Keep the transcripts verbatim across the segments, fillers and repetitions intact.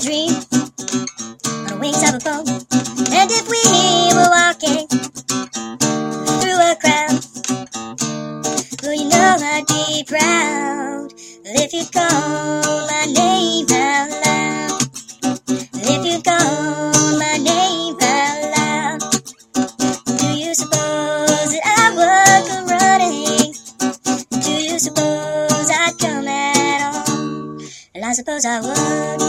dream on the wings of a boat. And if we were walking through a crowd, well, you know I'd be proud if you'd call my name out loud. If you'd call my name out loud. Do you suppose that I would come running? Do you suppose I'd come at all? Well, I suppose I would.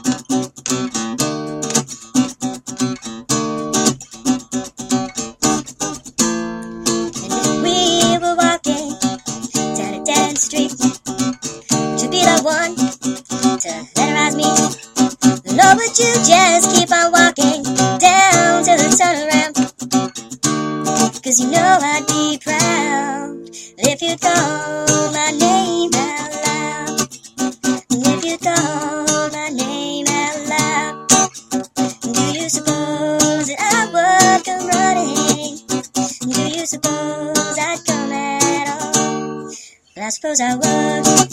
And if we were walking down a dead street, would you be the one to letterize me? Lord, would you just keep on walking down till the turnaround? Cause you know I'd be proud if you'd call my name out loud. If you'd call my name out loud. Do you suppose that I would come running? Do you suppose I'd come at all? Well, I suppose I would.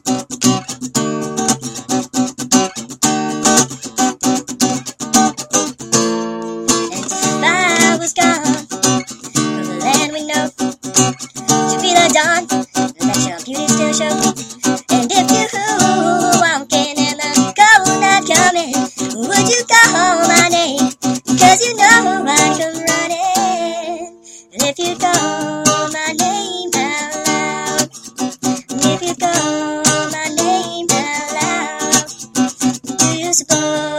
Dawn, let your beauty still show. And if you were walking and the cold not coming, would you call my name? Cause you know I'd come running. If you call my name out loud. If you call my name out loud. Do you suppose